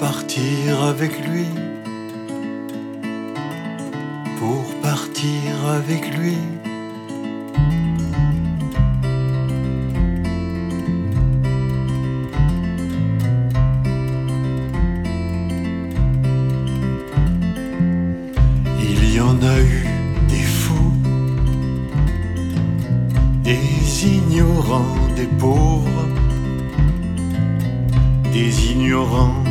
partir avec lui, pour partir avec lui. Il y en a eu des fous, des ignorants, des pauvres, des ignorants